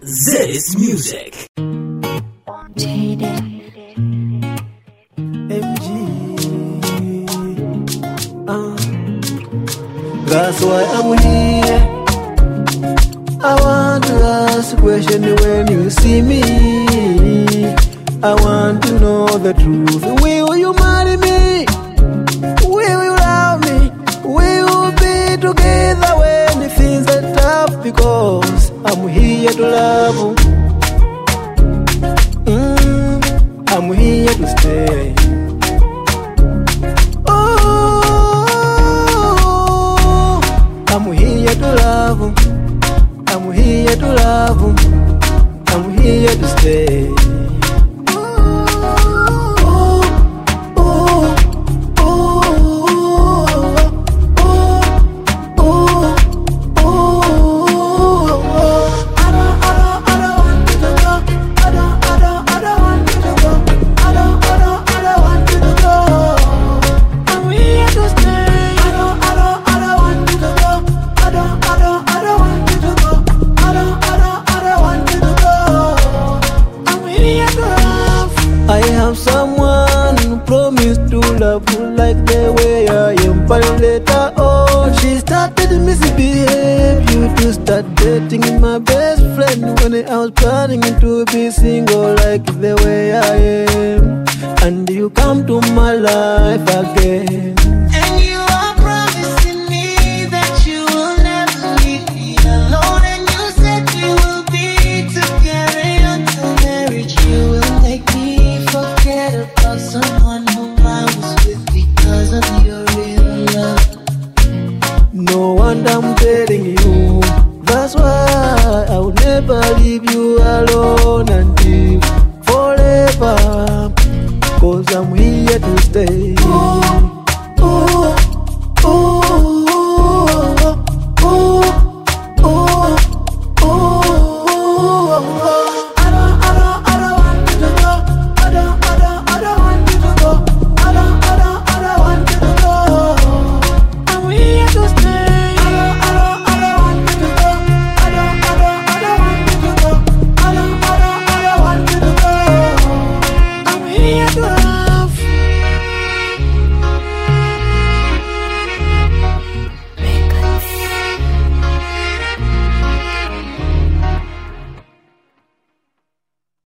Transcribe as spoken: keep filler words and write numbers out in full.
This music. M G. Uh, that's why I'm here. I want to ask a question when you see me. I want to know the truth. Will you marry me? Will you love me? Will we be together when the things are tough? Because I'm here to love you. Mm, I'm here to stay. Oh, I'm here to love you. I'm here to love you. I'm here to stay. I have someone who promised to love you like the way I am, but later on she started to misbehave. You to start dating my best friend when I was planning to be single like the way I am, and you come to my life again. And you are promising me that you will never leave me alone, and you said we will be together until marriage. You will make me forget about someone whom I was with because of your real love. No wonder I'm telling you. That's why I'll never leave you alone and live forever. Cause I'm here to stay.